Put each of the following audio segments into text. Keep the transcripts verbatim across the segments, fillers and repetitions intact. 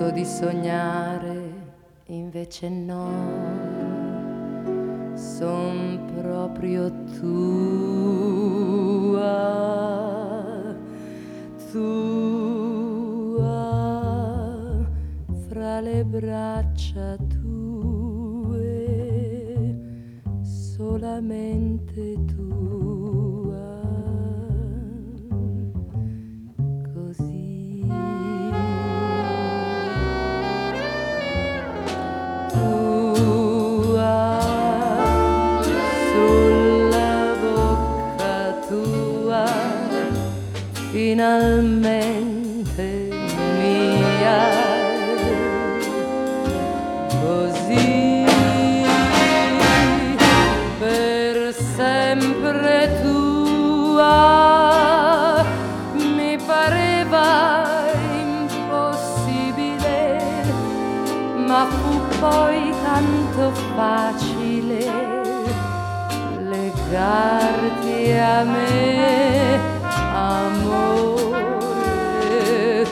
smetto di sognare, invece no, son proprio tua, tua, fra le braccia tue, solamente tua, così. Tua, sulla bocca tua, finalmente mia, così, per sempre tua, mi pareva impossibile, ma fu poi tanto facile legarti a me, amore,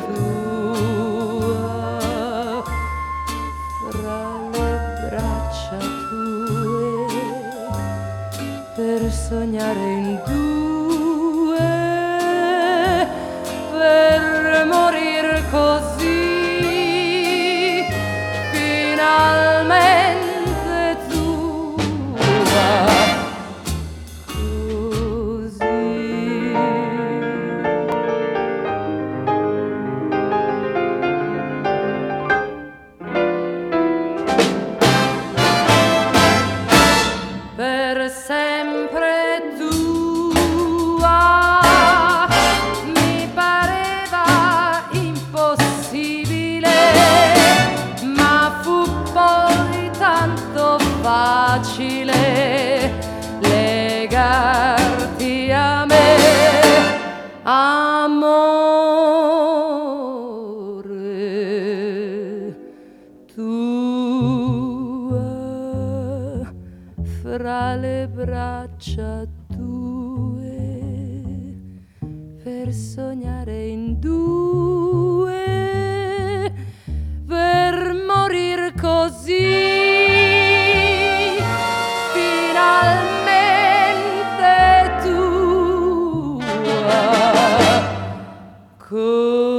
tua, fra le braccia tue, per sognare in due, per morir così. Finalmente tua, così. Per sempre tua, mi pareva impossibile, facile legarti a me, amore, tua, fra le braccia tue, per sognare in due, per morir così. Finalmente tua,